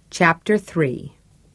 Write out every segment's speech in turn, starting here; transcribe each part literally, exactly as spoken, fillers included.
Chapter three.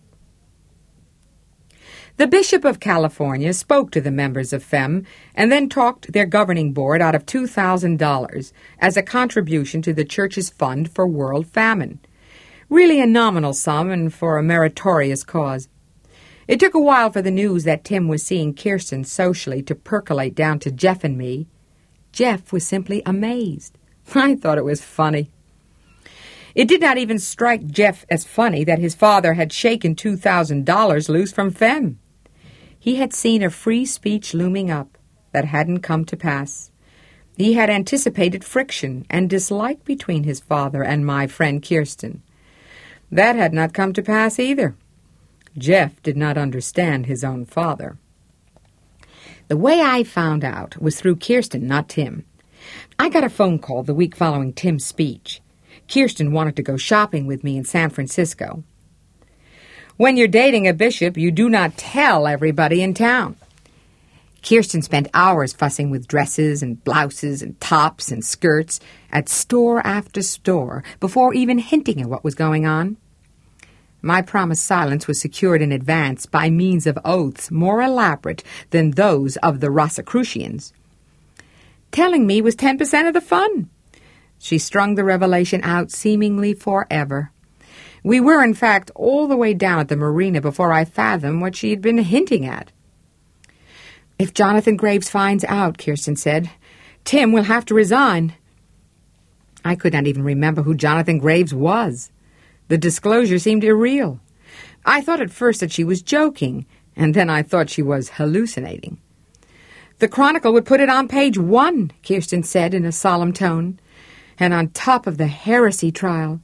The Bishop of California spoke to the members of F E M and then talked their governing board out of two thousand dollars as a contribution to the church's fund for world famine. Really a nominal sum and for a meritorious cause. It took a while for the news that Tim was seeing Kirsten socially to percolate down to Jeff and me. Jeff was simply amazed. I thought it was funny. It did not even strike Jeff as funny that his father had shaken two thousand dollars loose from F E M. He had seen a free speech looming up that hadn't come to pass. He had anticipated friction and dislike between his father and my friend Kirsten. That had not come to pass either. Jeff did not understand his own father. The way I found out was through Kirsten, not Tim. I got a phone call the week following Tim's speech. Kirsten wanted to go shopping with me in San Francisco. When you're dating a bishop, you do not tell everybody in town. Kirsten spent hours fussing with dresses and blouses and tops and skirts at store after store before even hinting at what was going on. My promised silence was secured in advance by means of oaths more elaborate than those of the Rosicrucians. Telling me was ten percent of the fun. She strung the revelation out seemingly forever. We were, in fact, all the way down at the marina before I fathomed what she had been hinting at. If Jonathan Graves finds out, Kirsten said, Tim will have to resign. I could not even remember who Jonathan Graves was. The disclosure seemed irreal. I thought at first that she was joking, and then I thought she was hallucinating. The Chronicle would put it on page one, Kirsten said in a solemn tone, and on top of the heresy trial.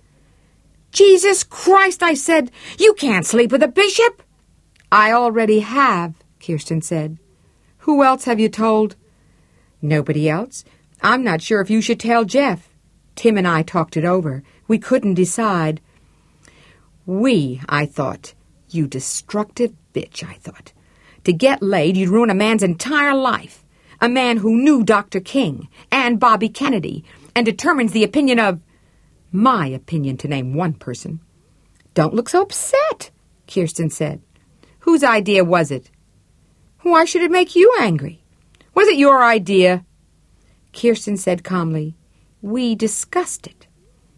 Jesus Christ, I said, you can't sleep with a bishop. I already have, Kirsten said. Who else have you told? Nobody else. I'm not sure if you should tell Jeff. Tim and I talked it over. We couldn't decide. We, I thought. You destructive bitch, I thought. To get laid, you'd ruin a man's entire life. A man who knew Doctor King and Bobby Kennedy and determines the opinion of... My opinion, to name one person. Don't look so upset, Kirsten said. Whose idea was it? Why should it make you angry? Was it your idea? Kirsten said calmly, We discussed it.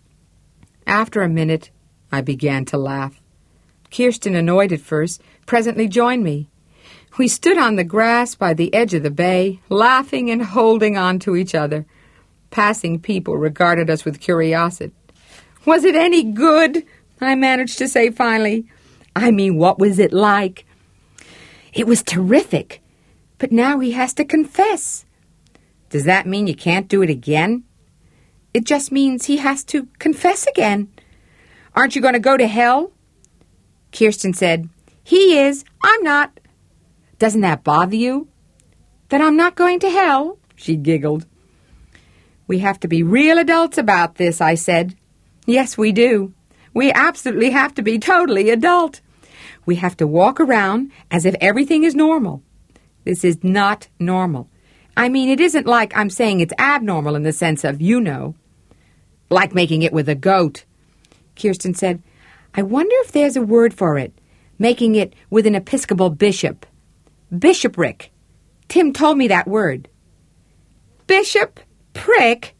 After a minute, I began to laugh. Kirsten, annoyed at first, presently joined me. We stood on the grass by the edge of the bay, laughing and holding on to each other. Passing people regarded us with curiosity. Was it any good? I managed to say finally. I mean, what was it like? It was terrific. But now he has to confess. Does that mean you can't do it again? It just means he has to confess again. Aren't you going to go to hell? Kirsten said, He is. I'm not. Doesn't that bother you? That I'm not going to hell? She giggled. We have to be real adults about this, I said. Yes, we do. We absolutely have to be totally adult. We have to walk around as if everything is normal. This is not normal. I mean, it isn't like I'm saying it's abnormal in the sense of, you know, like making it with a goat. Kirsten said, I wonder if there's a word for it, making it with an Episcopal bishop. Bishopric. Tim told me that word. Bishop? Prick?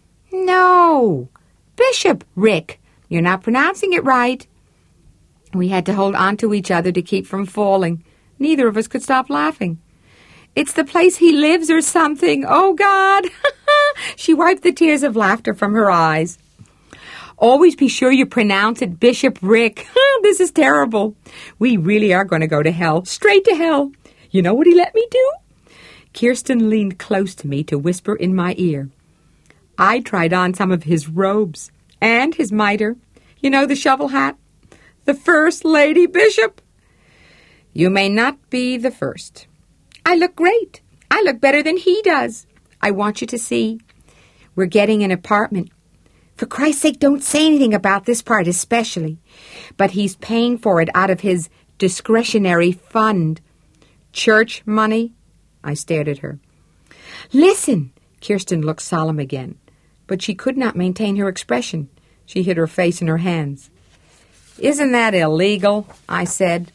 No. Bishop, Rick. You're not pronouncing it right. We had to hold on to each other to keep from falling. Neither of us could stop laughing. It's the place he lives or something. Oh, God. She wiped the tears of laughter from her eyes. Always be sure you pronounce it Bishop Rick. This is terrible. We really are going to go to hell. Straight to hell. You know what he let me do? Kirsten leaned close to me to whisper in my ear. I tried on some of his robes and his mitre. You know, the shovel hat? The First Lady Bishop. You may not be the first. I look great. I look better than he does. I want you to see. We're getting an apartment. For Christ's sake, don't say anything about this part especially. But he's paying for it out of his discretionary fund. Church money? I stared at her. Listen! Kirsten looked solemn again, but she could not maintain her expression. She hid her face in her hands. Isn't that illegal? I said.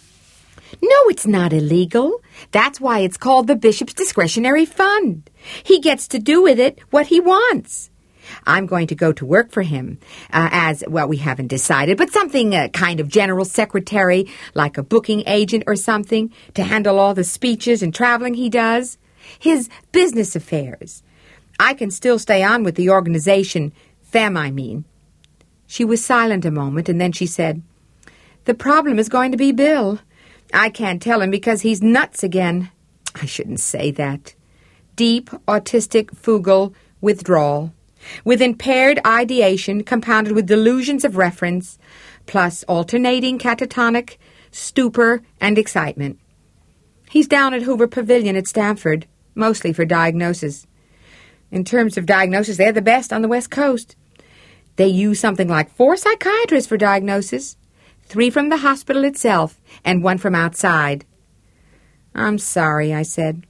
No, it's not illegal. That's why it's called the Bishop's Discretionary Fund. He gets to do with it what he wants. I'm going to go to work for him uh, as, well, we haven't decided, but something uh, kind of general secretary, like a booking agent or something, to handle all the speeches and traveling he does. His business affairs. I can still stay on with the organization, Fem, I mean. She was silent a moment, and then she said, The problem is going to be Bill. I can't tell him because he's nuts again. I shouldn't say that. Deep, autistic, fugal withdrawal, with impaired ideation compounded with delusions of reference, plus alternating catatonic stupor and excitement. He's down at Hoover Pavilion at Stanford, mostly for diagnosis. In terms of diagnosis, they're the best on the West Coast. They use something like four psychiatrists for diagnosis, three from the hospital itself and one from outside. I'm sorry, I said.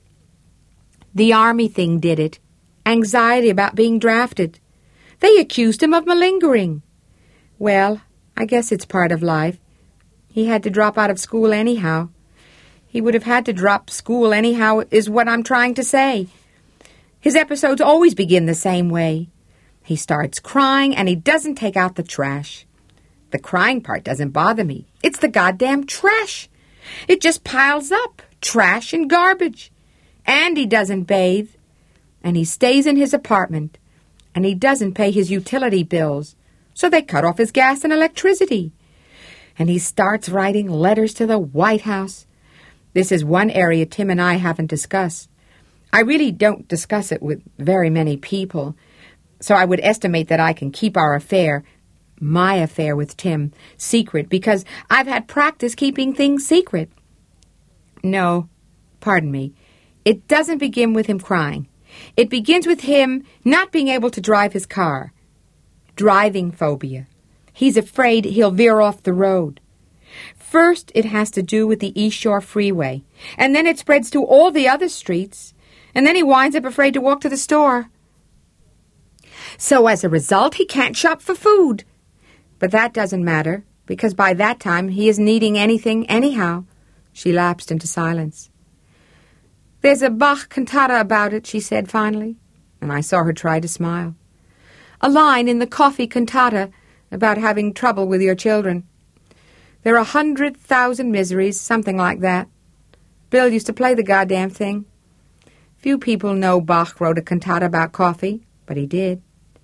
The Army thing did it. Anxiety about being drafted. They accused him of malingering. Well, I guess it's part of life. He had to drop out of school anyhow. He would have had to drop school anyhow, is what I'm trying to say. His episodes always begin the same way. He starts crying and he doesn't take out the trash. The crying part doesn't bother me. It's the goddamn trash. It just piles up, trash and garbage. And he doesn't bathe. And he stays in his apartment. And he doesn't pay his utility bills. So they cut off his gas and electricity. And he starts writing letters to the White House. This is one area Tim and I haven't discussed. I really don't discuss it with very many people. So I would estimate that I can keep our affair, my affair with Tim, secret because I've had practice keeping things secret. No, pardon me. It doesn't begin with him crying. It begins with him not being able to drive his car. Driving phobia. He's afraid he'll veer off the road. First, it has to do with the East Shore Freeway, and then it spreads to all the other streets, and then he winds up afraid to walk to the store. So as a result, he can't shop for food. But that doesn't matter, because by that time he isn't eating anything anyhow. She lapsed into silence. There's a Bach cantata about it, she said finally, and I saw her try to smile. A line in the coffee cantata about having trouble with your children. There are a hundred thousand miseries, something like that. Bill used to play the goddamn thing. Few people know Bach wrote a cantata about coffee, but he did.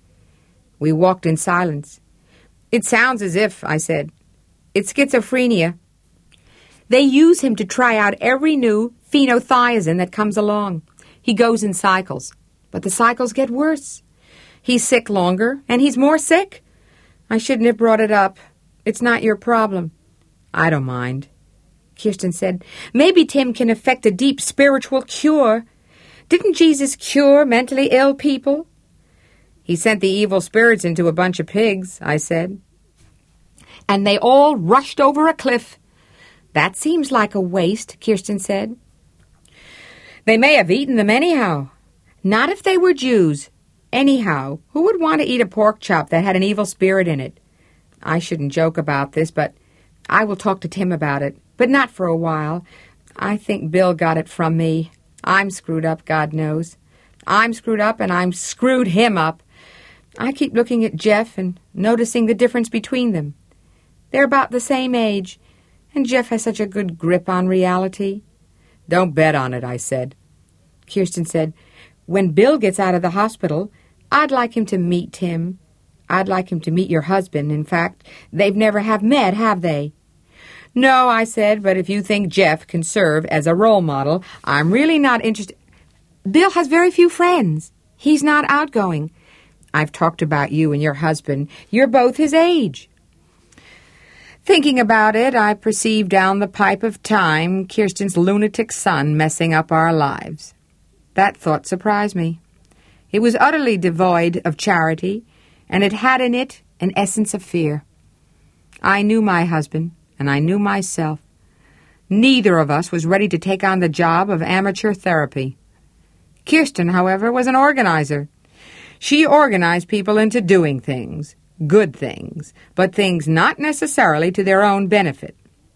We walked in silence. It sounds as if, I said. It's schizophrenia. They use him to try out every new phenothiazine that comes along. He goes in cycles, but the cycles get worse. He's sick longer, and he's more sick. I shouldn't have brought it up. It's not your problem. I don't mind. Kirsten said, maybe Tim can effect a deep spiritual cure. Didn't Jesus cure mentally ill people? He sent the evil spirits into a bunch of pigs, I said. And they all rushed over a cliff. That seems like a waste, Kirsten said. They may have eaten them anyhow. Not if they were Jews. Anyhow, who would want to eat a pork chop that had an evil spirit in it? I shouldn't joke about this, but I will talk to Tim about it, but not for a while. I think Bill got it from me. I'm screwed up, God knows. I'm screwed up, and I'm screwed him up. I keep looking at Jeff and noticing the difference between them. They're about the same age, and Jeff has such a good grip on reality. Don't bet on it, I said. Kirsten said, when Bill gets out of the hospital, I'd like him to meet Tim. I'd like him to meet your husband. In fact, they've never have met, have they? No, I said, but if you think Jeff can serve as a role model, I'm really not interested. Bill has very few friends. He's not outgoing. I've talked about you and your husband. You're both his age. Thinking about it, I perceive down the pipe of time Kirsten's lunatic son messing up our lives. That thought surprised me. It was utterly devoid of charity, and it had in it an essence of fear. I knew my husband, and I knew myself. Neither of us was ready to take on the job of amateur therapy. Kirsten, however, was an organizer. She organized people into doing things, good things, but things not necessarily to their own benefit.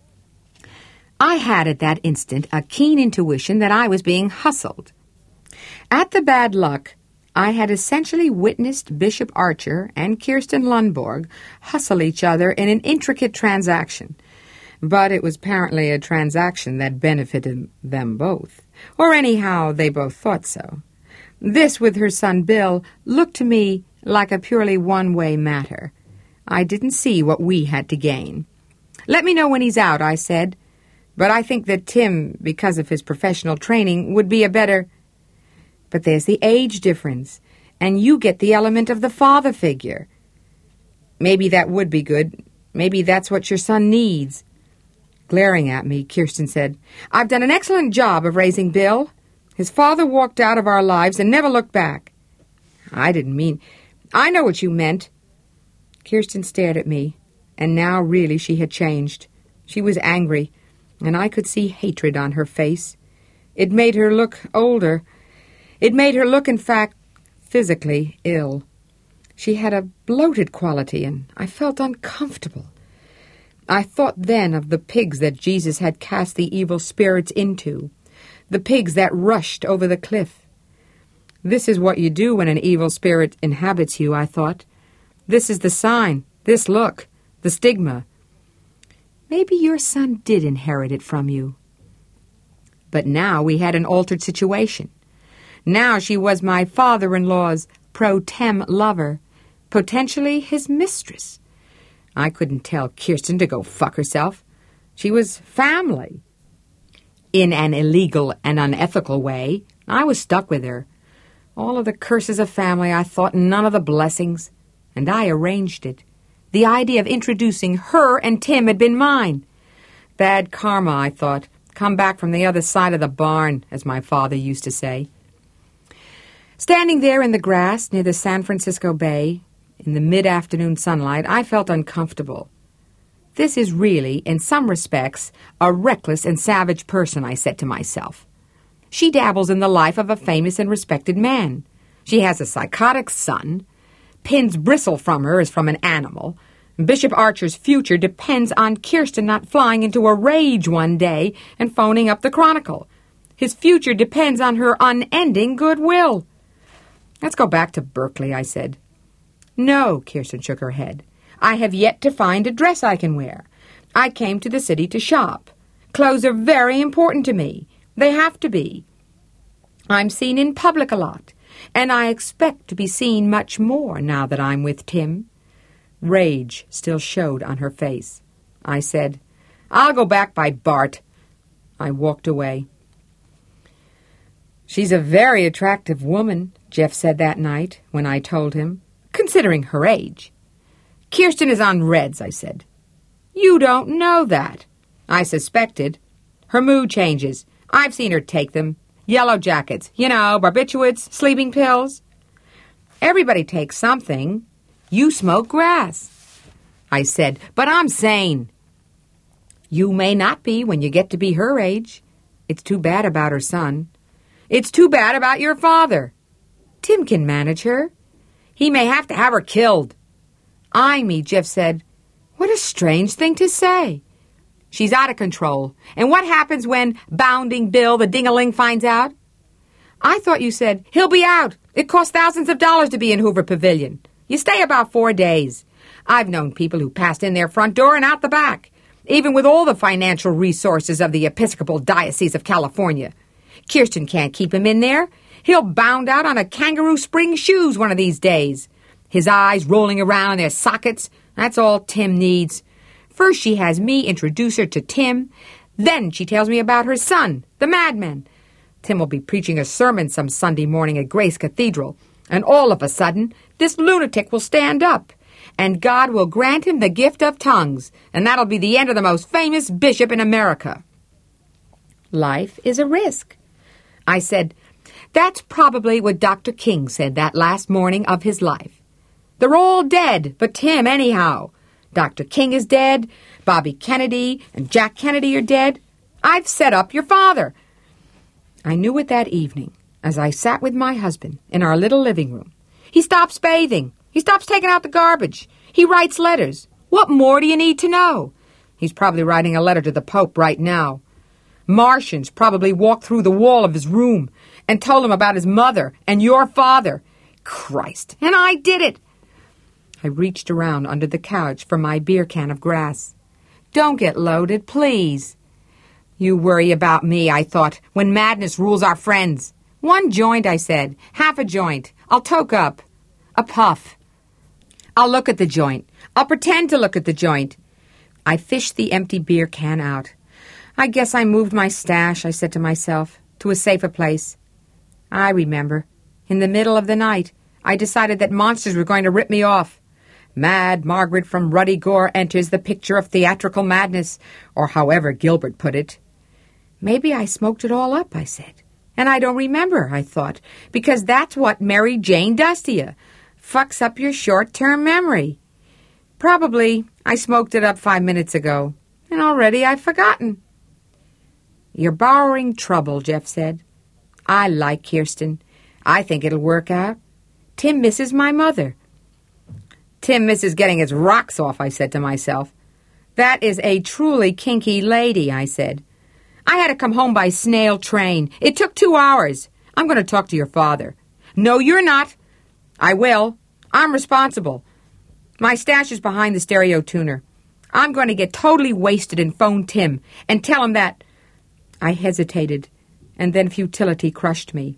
I had at that instant a keen intuition that I was being hustled. At the bad luck, I had essentially witnessed Bishop Archer and Kirsten Lundborg hustle each other in an intricate transaction. But it was apparently a transaction that benefited them both. Or anyhow, they both thought so. This, with her son Bill, looked to me like a purely one-way matter. I didn't see what we had to gain. "Let me know when he's out," I said. "But I think that Tim, because of his professional training, would be a better—" "But there's the age difference, and you get the element of the father figure." "Maybe that would be good. Maybe that's what your son needs." Glaring at me, Kirsten said, "I've done an excellent job of raising Bill. His father walked out of our lives and never looked back." "I didn't mean—" "I know what you meant." Kirsten stared at me, and now really she had changed. She was angry, and I could see hatred on her face. It made her look older. It made her look, in fact, physically ill. She had a bloated quality, and I felt uncomfortable. I thought then of the pigs that Jesus had cast the evil spirits into, the pigs that rushed over the cliff. This is what you do when an evil spirit inhabits you, I thought. This is the sign, this look, the stigma. Maybe your son did inherit it from you. But now we had an altered situation. Now she was my father-in-law's pro tem lover, potentially his mistress. I couldn't tell Kirsten to go fuck herself. She was family. In an illegal and unethical way, I was stuck with her. All of the curses of family, I thought, none of the blessings. And I arranged it. The idea of introducing her and Tim had been mine. Bad karma, I thought. Come back from the other side of the barn, as my father used to say. Standing there in the grass near the San Francisco Bay, in the mid-afternoon sunlight, I felt uncomfortable. This is really, in some respects, a reckless and savage person, I said to myself. She dabbles in the life of a famous and respected man. She has a psychotic son. Pins bristle from her as from an animal. Bishop Archer's future depends on Kirsten not flying into a rage one day and phoning up the Chronicle. His future depends on her unending goodwill. "Let's go back to Berkeley," I said. "No," Kirsten shook her head. "I have yet to find a dress I can wear. I came to the city to shop. Clothes are very important to me. They have to be. I'm seen in public a lot, and I expect to be seen much more now that I'm with Tim." Rage still showed on her face. I said, "I'll go back by BART." I walked away. "She's a very attractive woman," Jeff said that night when I told him, "considering her age." "Kirsten is on Reds," I said. "You don't know that." "I suspected. Her mood changes. I've seen her take them. Yellow jackets, you know, barbiturates, sleeping pills." "Everybody takes something. You smoke grass." I said, "But I'm sane." "You may not be when you get to be her age. It's too bad about her son. It's too bad about your father. Tim can manage her. He may have to have her killed." Eyeing me, Jeff said, "What a strange thing to say." "She's out of control. And what happens when Bounding Bill, the ding-a-ling, finds out?" "I thought you said, he'll be out. It costs thousands of dollars to be in Hoover Pavilion. You stay about four days. I've known people who passed in their front door and out the back, even with all the financial resources of the Episcopal Diocese of California. Kirsten can't keep him in there. He'll bound out on a kangaroo spring shoes one of these days. His eyes rolling around in their sockets. That's all Tim needs. First she has me introduce her to Tim. Then she tells me about her son, the madman. Tim will be preaching a sermon some Sunday morning at Grace Cathedral, and all of a sudden this lunatic will stand up, and God will grant him the gift of tongues, and that'll be the end of the most famous bishop in America. Life is a risk. I said, "That's probably what Doctor King said that last morning of his life. They're all dead, but Tim anyhow. Doctor King is dead, Bobby Kennedy and Jack Kennedy are dead. I've set up your father." I knew it that evening, as I sat with my husband in our little living room. He stops bathing. He stops taking out the garbage. He writes letters. What more do you need to know? He's probably writing a letter to the Pope right now. Martians probably walked through the wall of his room and told him about his mother and your father. Christ, and I did it. I reached around under the couch for my beer can of grass. Don't get loaded, please. You worry about me, I thought, when madness rules our friends. One joint, I said. Half a joint. I'll toke up. A puff. I'll look at the joint. I'll pretend to look at the joint. I fished the empty beer can out. I guess I moved my stash, I said to myself, to a safer place. I remember. In the middle of the night, I decided that monsters were going to rip me off. Mad Margaret from Ruddy Gore enters the picture of theatrical madness, or however Gilbert put it. Maybe I smoked it all up, I said. And I don't remember, I thought, because that's what Mary Jane does to you. Fucks up your short-term memory. Probably I smoked it up five minutes ago, and already I've forgotten. You're borrowing trouble, Jeff said. I like Kirsten. I think it'll work out. Tim misses my mother. Tim misses getting his rocks off, I said to myself. That is a truly kinky lady, I said. I had to come home by snail train. It took two hours. I'm going to talk to your father. No, you're not. I will. I'm responsible. My stash is behind the stereo tuner. I'm going to get totally wasted and phone Tim and tell him that... I hesitated, and then futility crushed me.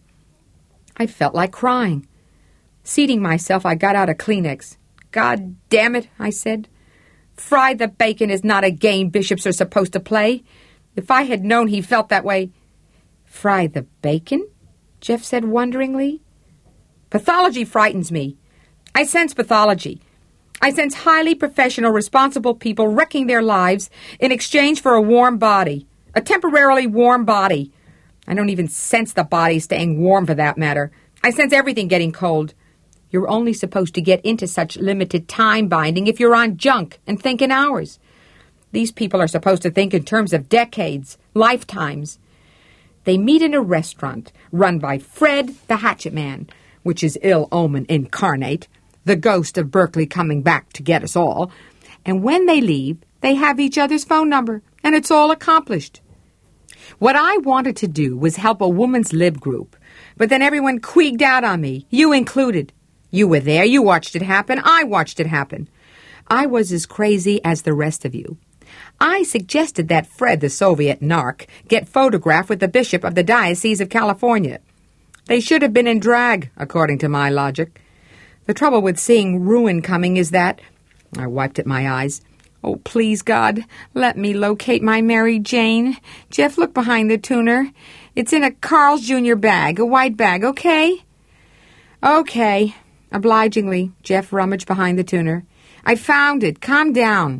I felt like crying. Seating myself, I got out a Kleenex. God damn it, I said. Fry the bacon is not a game bishops are supposed to play. If I had known he felt that way... Fry the bacon? Jeff said wonderingly. Pathology frightens me. I sense pathology. I sense highly professional, responsible people wrecking their lives in exchange for a warm body. A temporarily warm body. I don't even sense the body staying warm for that matter. I sense everything getting cold. You're only supposed to get into such limited time binding if you're on junk and think in hours. These people are supposed to think in terms of decades, lifetimes. They meet in a restaurant run by Fred the Hatchet Man, which is ill omen incarnate, the ghost of Berkeley coming back to get us all. And when they leave, they have each other's phone number, and it's all accomplished. What I wanted to do was help a woman's lib group, but then everyone queeged out on me, you included. You were there, you watched it happen, I watched it happen. I was as crazy as the rest of you. I suggested that Fred, the Soviet narc, get photographed with the Bishop of the Diocese of California. They should have been in drag, according to my logic. The trouble with seeing ruin coming is that... I wiped at my eyes. Oh, please, God, let me locate my Mary Jane. Jeff, look behind the tuner. It's in a Carl's Junior bag, a white bag, okay? Okay. Obligingly, Jeff rummaged behind the tuner. I found it. Calm down.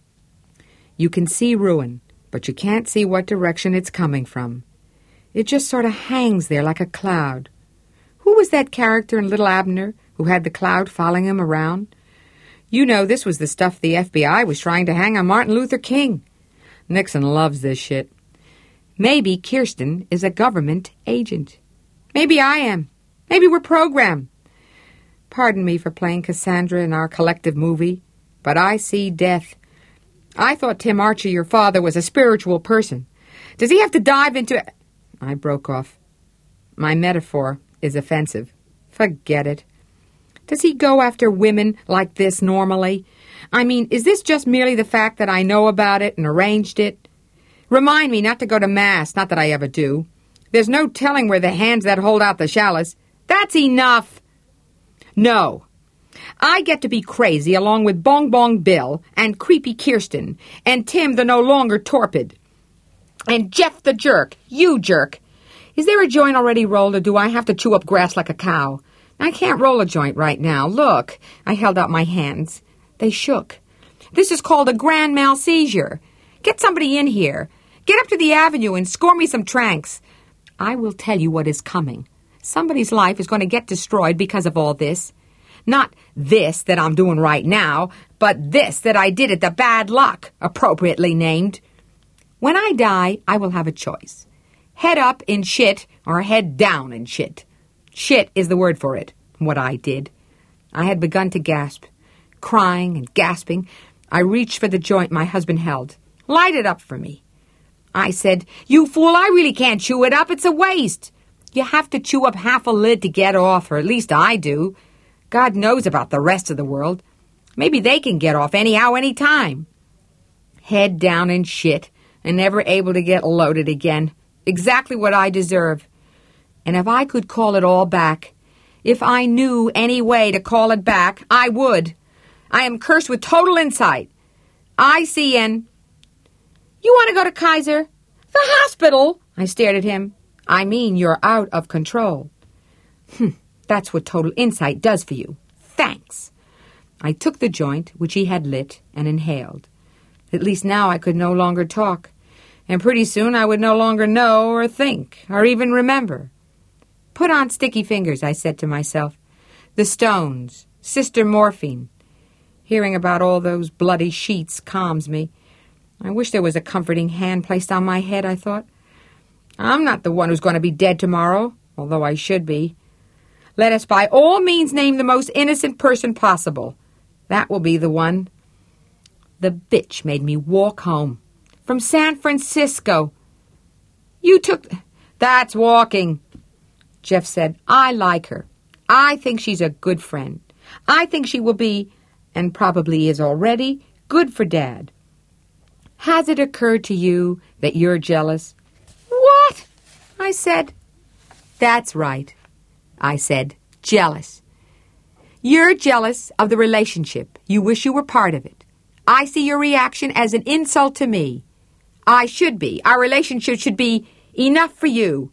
You can see ruin, but you can't see what direction it's coming from. It just sort of hangs there like a cloud. Who was that character in Little Abner who had the cloud following him around? You know this was the stuff the F B I was trying to hang on Martin Luther King. Nixon loves this shit. Maybe Kirsten is a government agent. Maybe I am. Maybe we're programmed. Pardon me for playing Cassandra in our collective movie, but I see death. I thought Tim Archie, your father, was a spiritual person. Does he have to dive into... I broke off. My metaphor is offensive. Forget it. Does he go after women like this normally? I mean, is this just merely the fact that I know about it and arranged it? Remind me not to go to Mass, not that I ever do. There's no telling where the hands that hold out the chalice. That's enough. No. I get to be crazy along with Bong Bong Bill and Creepy Kirsten and Tim the no longer torpid. And Jeff the jerk. You jerk. Is there a joint already rolled, or do I have to chew up grass like a cow? I can't roll a joint right now. Look. I held out my hands. They shook. This is called a grand mal seizure. Get somebody in here. Get up to the avenue and score me some tranks. I will tell you what is coming. Somebody's life is going to get destroyed because of all this. Not this that I'm doing right now, but this that I did at the bad luck, appropriately named. When I die, I will have a choice. Head up in shit or head down in shit. Shit is the word for it, what I did. I had begun to gasp. crying and gasping, I reached for the joint my husband held. "Light it up for me." I said, "You fool, I really can't chew it up. It's a waste. You have to chew up half a lid to get off, or at least I do. God knows about the rest of the world. Maybe they can get off anyhow, any time." Head down in shit and never able to get loaded again. Exactly what I deserve. And if I could call it all back, if I knew any way to call it back, I would. I am cursed with total insight. I see in... "You want to go to Kaiser?" "The hospital?" I stared at him. "I mean, you're out of control." "Hm, that's what total insight does for you. Thanks." I took the joint, which he had lit, and inhaled. At least now I could no longer talk, and pretty soon I would no longer know or think or even remember. "Put on sticky fingers," I said to myself. "The stones, Sister Morphine." Hearing about all those bloody sheets calms me. I wish there was a comforting hand placed on my head, I thought. I'm not the one who's going to be dead tomorrow, although I should be. Let us by all means name the most innocent person possible. That will be the one. The bitch made me walk home. From San Francisco. You took... That's walking. Jeff said, "I like her. I think she's a good friend. I think she will be, and probably is already, good for Dad. Has it occurred to you that you're jealous?" "What?" I said. "That's right," I said, "jealous. You're jealous of the relationship. You wish you were part of it. I see your reaction as an insult to me. I should be. Our relationship should be enough for you.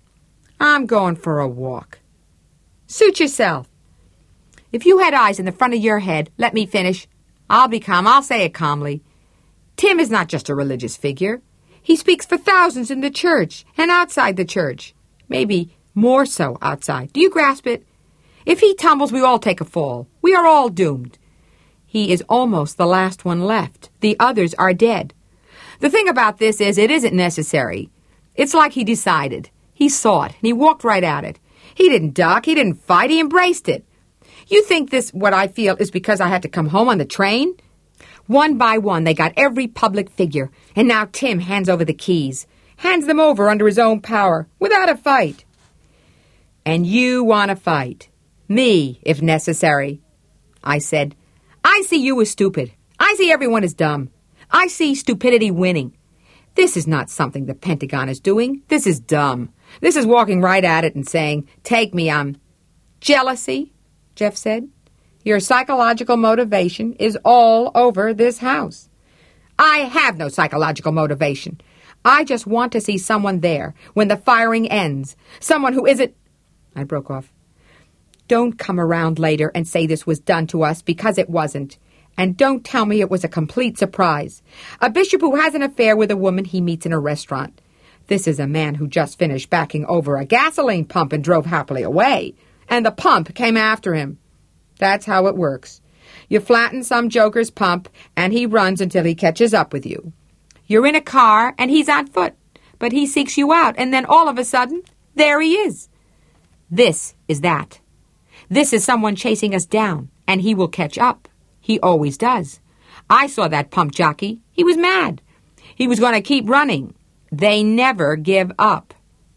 I'm going for a walk." "Suit yourself. If you had eyes in the front of your head, let me finish. I'll be calm. I'll say it calmly. Tim is not just a religious figure. He speaks for thousands in the church and outside the church. Maybe more so outside. Do you grasp it? If he tumbles, we all take a fall. We are all doomed. He is almost the last one left. The others are dead. The thing about this is it isn't necessary. It's like he decided. He saw it, and he walked right at it. He didn't duck. He didn't fight. He embraced it. You think this, what I feel, is because I had to come home on the train? One by one, they got every public figure, and now Tim hands over the keys, hands them over under his own power, without a fight. And you want to fight. Me, if necessary. I said, I see you as stupid. I see everyone as dumb. I see stupidity winning. This is not something the Pentagon is doing. This is dumb. This is walking right at it and saying, take me, I'm... Jealousy, Jeff said. Your psychological motivation is all over this house. I have no psychological motivation. I just want to see someone there when the firing ends. Someone who isn't... I broke off. Don't come around later and say this was done to us because it wasn't. And don't tell me it was a complete surprise. A bishop who has an affair with a woman he meets in a restaurant. This is a man who just finished backing over a gasoline pump and drove happily away. And the pump came after him. That's how it works. You flatten some joker's pump, and he runs until he catches up with you. You're in a car, and he's on foot. But he seeks you out, and then all of a sudden, there he is. This is that. This is someone chasing us down, and he will catch up. He always does. I saw that pump jockey. He was mad. He was going to keep running. They never give up.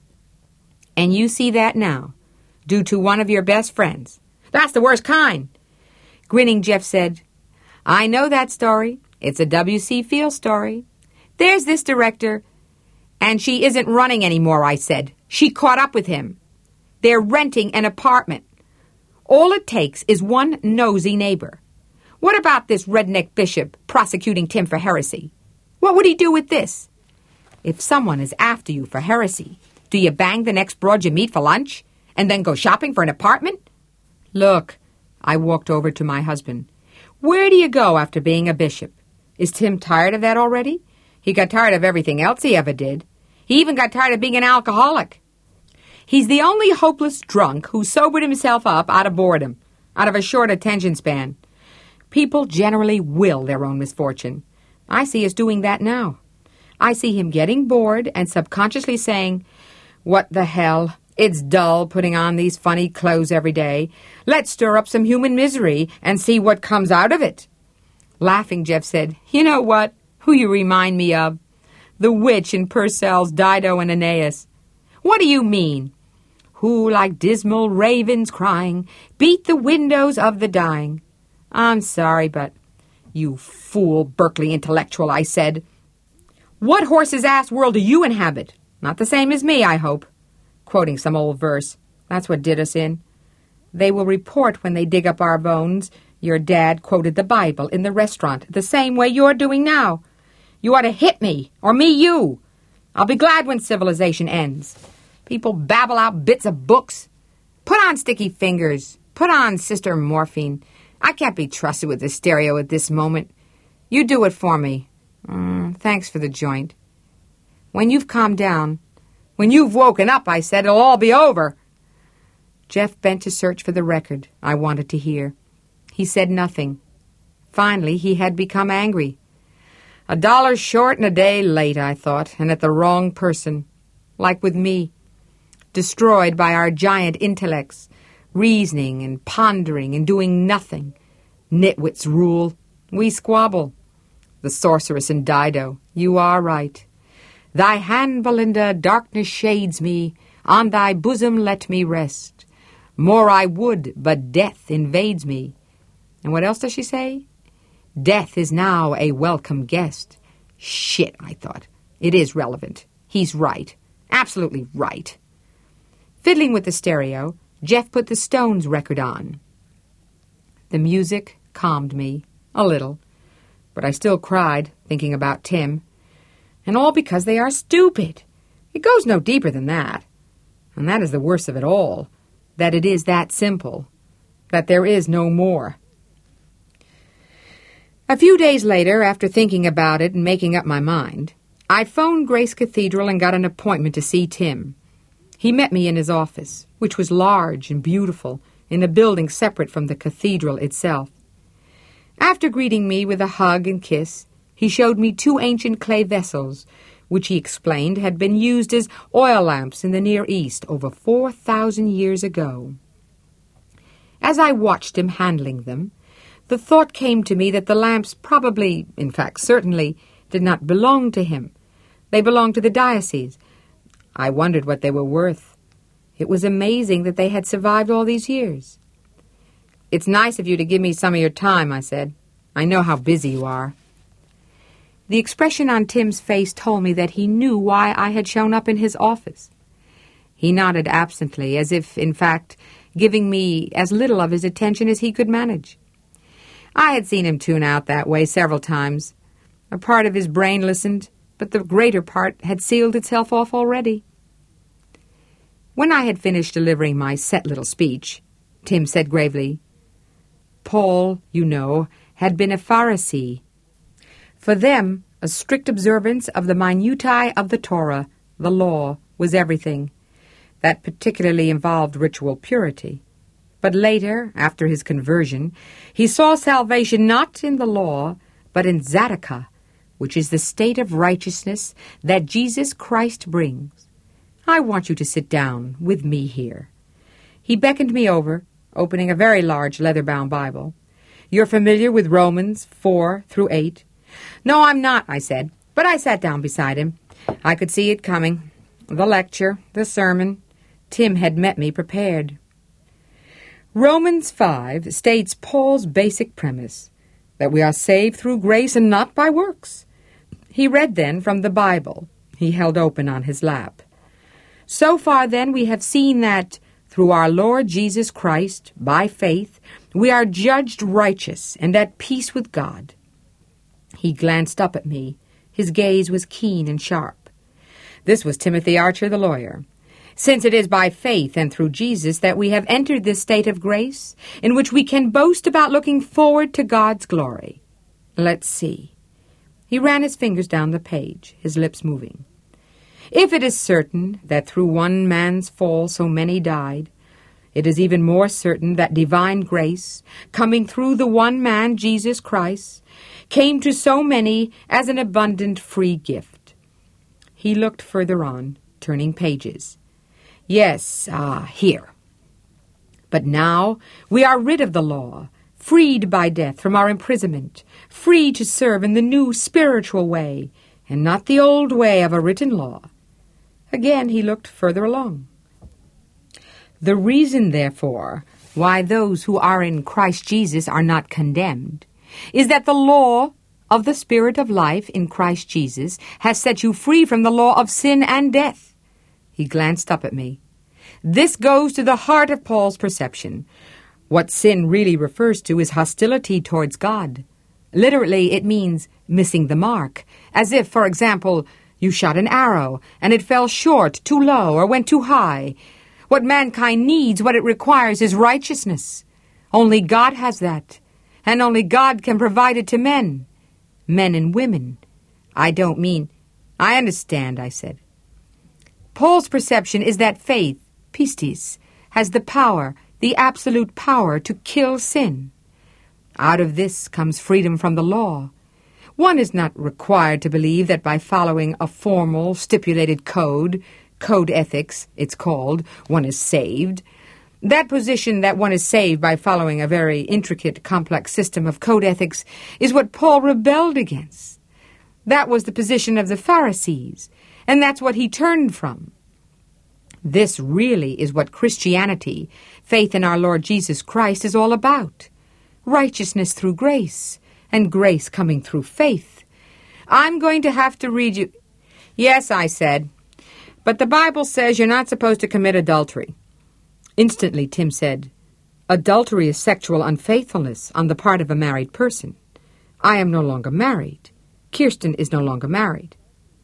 And you see that now, due to one of your best friends. That's the worst kind. Grinning, Jeff said, I know that story. It's a W C Fields story. There's this director, and she isn't running anymore, I said. She caught up with him. They're renting an apartment. All it takes is one nosy neighbor. What about this redneck bishop prosecuting Tim for heresy? What would he do with this? If someone is after you for heresy, do you bang the next broad you meet for lunch and then go shopping for an apartment? Look, I walked over to my husband. Where do you go after being a bishop? Is Tim tired of that already? He got tired of everything else he ever did. He even got tired of being an alcoholic. He's the only hopeless drunk who sobered himself up out of boredom, out of a short attention span. People generally will their own misfortune. I see us doing that now. I see him getting bored and subconsciously saying, what the hell? It's dull putting on these funny clothes every day. Let's stir up some human misery and see what comes out of it." Laughing, Jeff said, "You know what? Who you remind me of? The witch in Purcell's Dido and Aeneas." "What do you mean?" "Who, like dismal ravens crying, beat the windows of the dying." "I'm sorry, but—" "You fool Berkeley intellectual," I said. "What horse's ass world do you inhabit? Not the same as me, I hope." Quoting some old verse. That's what did us in. "They will report when they dig up our bones. Your dad quoted the Bible in the restaurant the same way you're doing now. You ought to hit me, or me you. I'll be glad when civilization ends. People babble out bits of books. Put on Sticky Fingers. Put on Sister Morphine. I can't be trusted with the stereo at this moment. You do it for me. Mm, thanks for the joint. When you've calmed down, when you've woken up, I said, it'll all be over." Jeff bent to search for the record I wanted to hear. He said nothing. Finally, he had become angry. A dollar short and a day late, I thought, and at the wrong person. Like with me. Destroyed by our giant intellects, reasoning and pondering and doing nothing. Nitwits rule. We squabble. The sorceress in Dido. You are right. "Thy hand, Belinda, darkness shades me. On thy bosom let me rest. More I would, but death invades me." And what else does she say? "Death is now a welcome guest." Shit, I thought. It is relevant. He's right. Absolutely right. Fiddling with the stereo, Jeff put the Stones record on. The music calmed me, a little, but I still cried, thinking about Tim. And all because they are stupid. It goes no deeper than that. And that is the worst of it all, that it is that simple, that there is no more. A few days later, after thinking about it and making up my mind, I phoned Grace Cathedral and got an appointment to see Tim. He met me in his office, which was large and beautiful, in a building separate from the cathedral itself. After greeting me with a hug and kiss, he showed me two ancient clay vessels, which he explained had been used as oil lamps in the Near East over four thousand years ago. As I watched him handling them, the thought came to me that the lamps probably, in fact certainly, did not belong to him. They belonged to the diocese. I wondered what they were worth. It was amazing that they had survived all these years. "It's nice of you to give me some of your time," I said. "I know how busy you are." The expression on Tim's face told me that he knew why I had shown up in his office. He nodded absently, as if, in fact, giving me as little of his attention as he could manage. I had seen him tune out that way several times. A part of his brain listened, but the greater part had sealed itself off already. When I had finished delivering my set little speech, Tim said gravely, "Paul, you know, had been a Pharisee. For them, a strict observance of the minutiae of the Torah, the law, was everything. That particularly involved ritual purity. But later, after his conversion, he saw salvation not in the law, but in Tzedakah, which is the state of righteousness that Jesus Christ brings. I want you to sit down with me here." He beckoned me over, opening a very large leather-bound Bible. "You're familiar with Romans four through eight? "No, I'm not," I said, but I sat down beside him. I could see it coming. The lecture, the sermon. Tim had met me prepared. Romans five states Paul's basic premise, that we are saved through grace and not by works. He read then from the Bible he held open on his lap. "So far then we have seen that, through our Lord Jesus Christ, by faith, we are judged righteous and at peace with God." He glanced up at me. His gaze was keen and sharp. This was Timothy Archer, the lawyer. "Since it is by faith and through Jesus that we have entered this state of grace, in which we can boast about looking forward to God's glory. Let's see." He ran his fingers down the page, his lips moving. "If it is certain that through one man's fall so many died, it is even more certain that divine grace, coming through the one man, Jesus Christ, came to so many as an abundant free gift." He looked further on, turning pages. Yes, ah, here. But now we are rid of the law, freed by death from our imprisonment, free to serve in the new spiritual way, and not the old way of a written law. Again he looked further along. The reason, therefore, why those who are in Christ Jesus are not condemned is that the law of the Spirit of life in Christ Jesus has set you free from the law of sin and death. He glanced up at me. This goes to the heart of Paul's perception. What sin really refers to is hostility towards God. Literally, it means missing the mark, as if, for example, you shot an arrow and it fell short, too low, or went too high. What mankind needs, what it requires, is righteousness. Only God has that, and only God can provide it to men. Men and women. I don't mean... I understand, I said. Paul's perception is that faith, pistis, has the power, the absolute power to kill sin. Out of this comes freedom from the law. One is not required to believe that by following a formal, stipulated code, code ethics, it's called, one is saved. That position that one is saved by following a very intricate, complex system of code ethics is what Paul rebelled against. That was the position of the Pharisees, and that's what he turned from. This really is what Christianity, faith in our Lord Jesus Christ, is all about. Righteousness through grace, and grace coming through faith. I'm going to have to read you... Yes, I said, but the Bible says you're not supposed to commit adultery. Instantly, Tim said, adultery is sexual unfaithfulness on the part of a married person. I am no longer married. Kirsten is no longer married.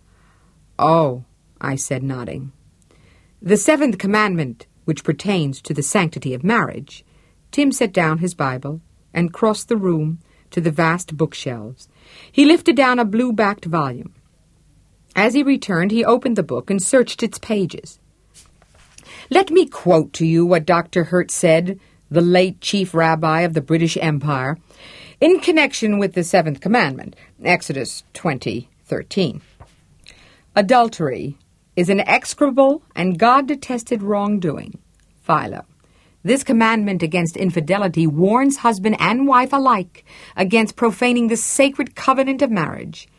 Oh, I said, nodding. The seventh commandment, which pertains to the sanctity of marriage. Tim set down his Bible and crossed the room to the vast bookshelves. He lifted down a blue-backed volume. As he returned, he opened the book and searched its pages. Let me quote to you what Doctor Hertz said, the late chief rabbi of the British Empire, in connection with the seventh commandment, Exodus twenty thirteen. Adultery is an execrable and God-detested wrongdoing. Philo. This commandment against infidelity warns husband and wife alike against profaning the sacred covenant of marriage.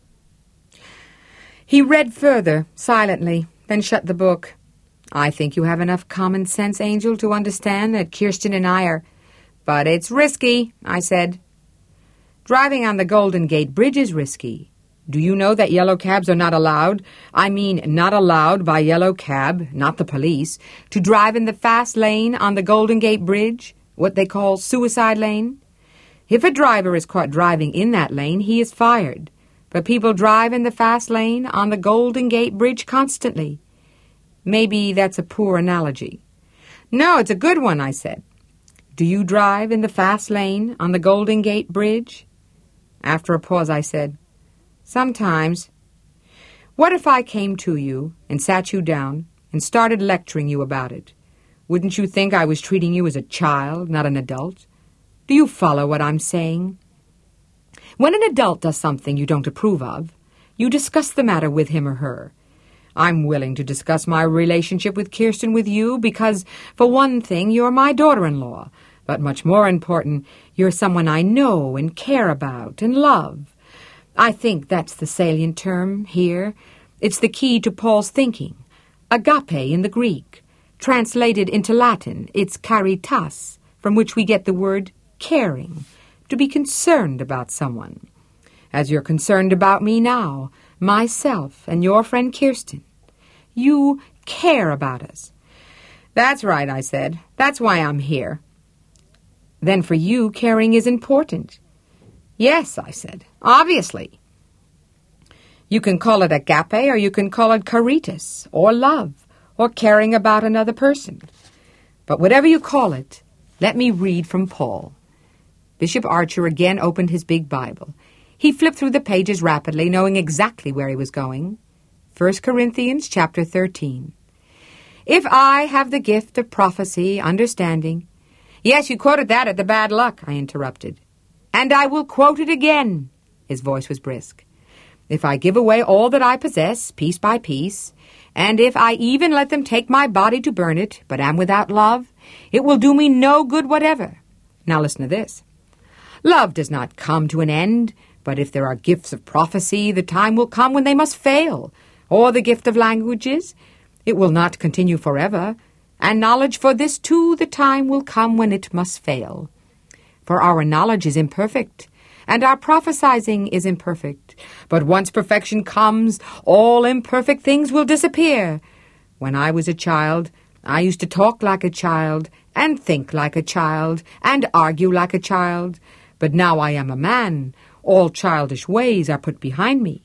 He read further, silently, then shut the book. I think you have enough common sense, Angel, to understand that Kirsten and I are... But it's risky, I said. Driving on the Golden Gate Bridge is risky. Do you know that yellow cabs are not allowed? I mean, not allowed by yellow cab, not the police, to drive in the fast lane on the Golden Gate Bridge, what they call suicide lane? If a driver is caught driving in that lane, he is fired. But people drive in the fast lane on the Golden Gate Bridge constantly. Maybe that's a poor analogy. No, it's a good one, I said. Do you drive in the fast lane on the Golden Gate Bridge? After a pause, I said, sometimes. What if I came to you and sat you down and started lecturing you about it? Wouldn't you think I was treating you as a child, not an adult? Do you follow what I'm saying? When an adult does something you don't approve of, you discuss the matter with him or her. I'm willing to discuss my relationship with Kirsten with you because, for one thing, you're my daughter-in-law. But much more important, you're someone I know and care about and love. I think that's the salient term here. It's the key to Paul's thinking. Agape in the Greek. Translated into Latin, it's caritas, from which we get the word caring, to be concerned about someone. As you're concerned about me now, myself and your friend Kirsten. You care about us. That's right, I said. That's why I'm here. Then for you, caring is important. Yes, I said, obviously. You can call it agape, or you can call it caritas, or love, or caring about another person. But whatever you call it, let me read from Paul. Bishop Archer again opened his big Bible. He flipped through the pages rapidly, knowing exactly where he was going. First Corinthians chapter thirteen. If I have the gift of prophecy, understanding... Yes, you quoted that at the bad luck, I interrupted. And I will quote it again. His voice was brisk. If I give away all that I possess, piece by piece, and if I even let them take my body to burn it, but am without love, it will do me no good whatever. Now listen to this. Love does not come to an end, but if there are gifts of prophecy, the time will come when they must fail, or the gift of languages, it will not continue forever, and knowledge, for this too the time will come when it must fail. For our knowledge is imperfect, and our prophesying is imperfect. But once perfection comes, all imperfect things will disappear. When I was a child, I used to talk like a child, and think like a child, and argue like a child. But now I am a man. All childish ways are put behind me.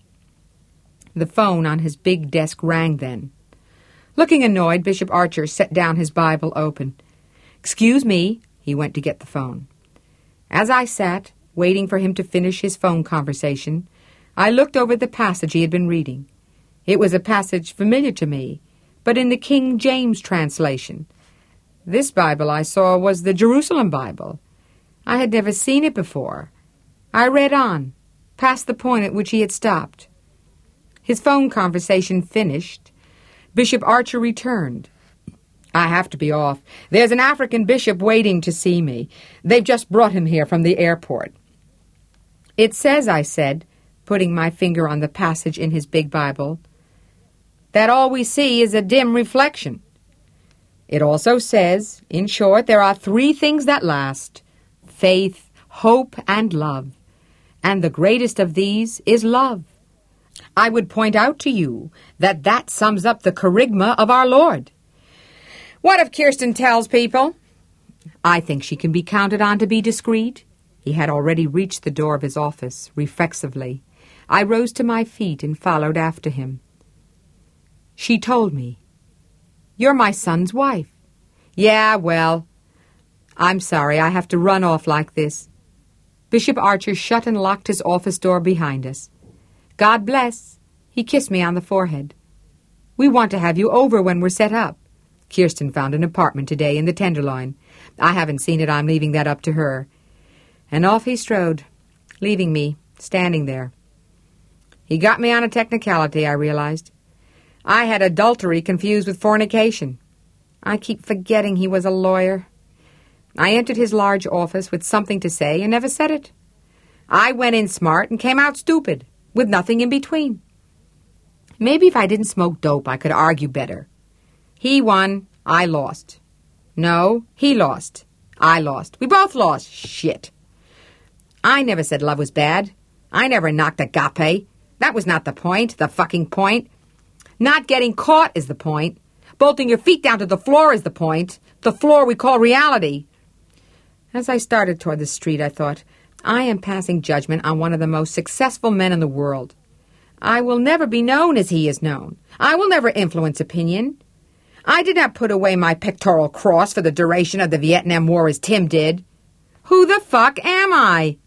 The phone on his big desk rang then. Looking annoyed, Bishop Archer set down his Bible open. "Excuse me," he went to get the phone. As I sat, waiting for him to finish his phone conversation, I looked over the passage he had been reading. It was a passage familiar to me, but in the King James translation. This Bible I saw was the Jerusalem Bible. I had never seen it before. I read on, past the point at which he had stopped. His phone conversation finished, Bishop Archer returned. "I have to be off. There's an African bishop waiting to see me. They've just brought him here from the airport." "It says," I said, putting my finger on the passage in his big Bible, "that all we see is a dim reflection." "It also says, in short, there are three things that last: faith, hope, and love. And the greatest of these is love. I would point out to you that that sums up the charisma of our Lord." "What if Kirsten tells people?" "I think she can be counted on to be discreet." He had already reached the door of his office, reflexively. I rose to my feet and followed after him. "She told me." "You're my son's wife." "Yeah, well, I'm sorry I have to run off like this." Bishop Archer shut and locked his office door behind us. "God bless." He kissed me on the forehead. "We want to have you over when we're set up. Kirsten found an apartment today in the Tenderloin. I haven't seen it. I'm leaving that up to her." And off he strode, leaving me standing there. He got me on a technicality, I realized. I had adultery confused with fornication. I keep forgetting he was a lawyer. I entered his large office with something to say and never said it. I went in smart and came out stupid, with nothing in between. Maybe if I didn't smoke dope, I could argue better. He won, I lost. No, he lost. I lost. We both lost. Shit. I never said love was bad. I never knocked agape. That was not the point, the fucking point. Not getting caught is the point. Bolting your feet down to the floor is the point. The floor we call reality. As I started toward the street, I thought, I am passing judgment on one of the most successful men in the world. I will never be known as he is known. I will never influence opinion. I did not put away my pectoral cross for the duration of the Vietnam War as Tim did. Who the fuck am I?